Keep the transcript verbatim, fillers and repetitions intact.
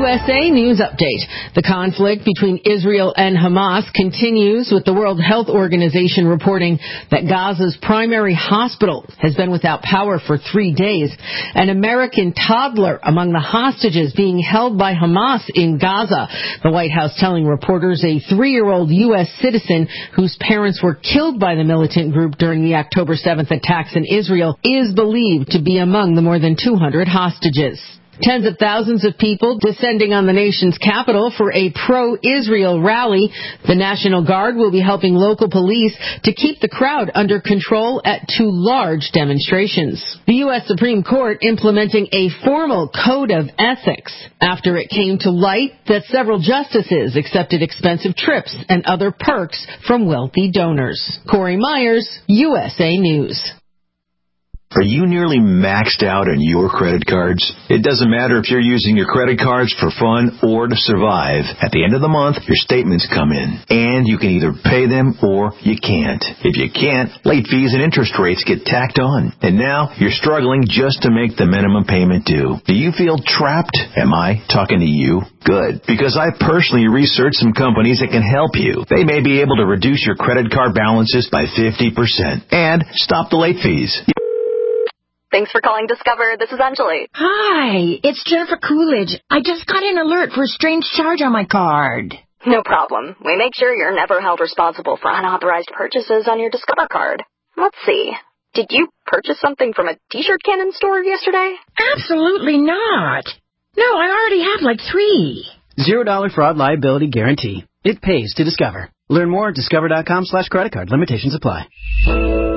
U S A News Update. The conflict between Israel and Hamas continues, with the World Health Organization reporting that Gaza's primary hospital has been without power for three days. An American toddler among the hostages being held by Hamas in Gaza. The White House telling reporters a three-year-old U S citizen whose parents were killed by the militant group during the October seventh attacks in Israel is believed to be among the more than two hundred hostages. Tens of thousands of people descending on the nation's capital for a pro-Israel rally. The National Guard will be helping local police to keep the crowd under control at two large demonstrations. The U S Supreme Court implementing a formal code of ethics after it came to light that several justices accepted expensive trips and other perks from wealthy donors. Corey Myers, U S A News. Are you nearly maxed out on your credit cards? It doesn't matter if you're using your credit cards for fun or to survive. At the end of the month, your statements come in, and you can either pay them or you can't. If you can't, late fees and interest rates get tacked on. And now you're struggling just to make the minimum payment due. Do you feel trapped? Am I talking to you? Good, because I personally researched some companies that can help you. They may be able to reduce your credit card balances by fifty percent and stop the late fees. Thanks for calling Discover. This is Anjali. Hi, it's Jennifer Coolidge. I just got an alert for a strange charge on my card. No problem. We make sure you're never held responsible for unauthorized purchases on your Discover card. Let's see. Did you purchase something from a t-shirt cannon store yesterday? Absolutely not. No, I already have like three. Zero dollar fraud liability guarantee. It pays to Discover. Learn more at discover dot com slash credit card. Limitations apply.